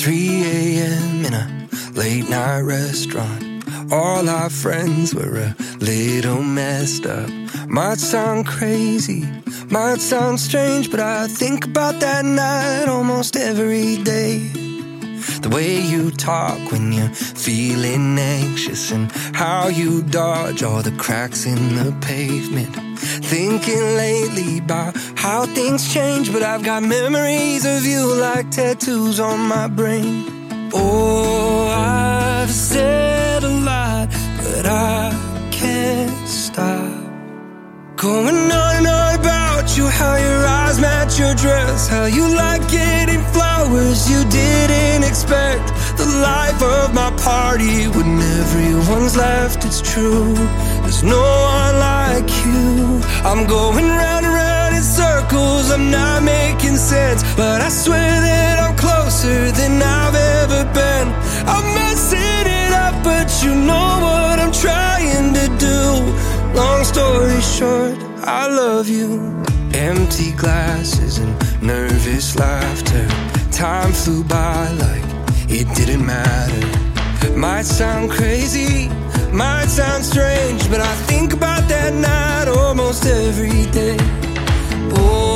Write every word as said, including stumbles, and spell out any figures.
three a.m. in a late night restaurant. All our friends were a little messed up. Might sound crazy, might sound strange, but I think about that night almost every day. The way you talk when you're feeling anxious, and how you dodge all the cracks in the pavement. Thinking lately about how things change, but I've got memories of you like tattoos on my brain. Oh, I've said a lot, but I can't stop going on and on about you, how your eyes match your dress, how you like getting flowers you didn't expect. The life of my party when everyone's left, it's true, there's no one like you. I'm going round and round in circles, I'm not making sense, but I swear that I'm closer than I've ever been. I'm messing it up, but you know what I'm trying to do. Long story short, I love you. Empty glasses and nervous laughter. Time flew by like it didn't matter. Might sound crazy, might sound strange, but I think about that night almost every day. Oh,